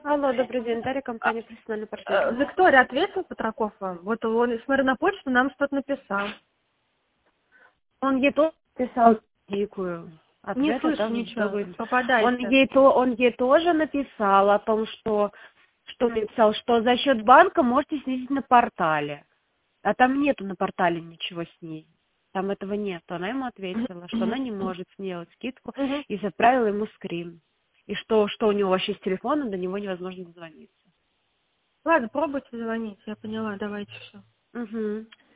Алло, добрый день, Дарья, компания «Профессиональный партнер». Виктория, ответил Петраков вам? Вот он, смотрю на почту, нам что-то написал. Он ей тоже писал дикую. Не Ответа слышу там ничего, быть. пропадает. Он ей тоже написал о том, что мне писал, что за счет банка можете снизить на портале. А там нету на портале ничего снизить. Там этого нет. Она ему ответила, что она не может сделать скидку, и отправила ему скрин. И что у него вообще с телефона, до него невозможно дозвониться. Ладно, пробуйте звонить, я поняла, давайте все. Угу.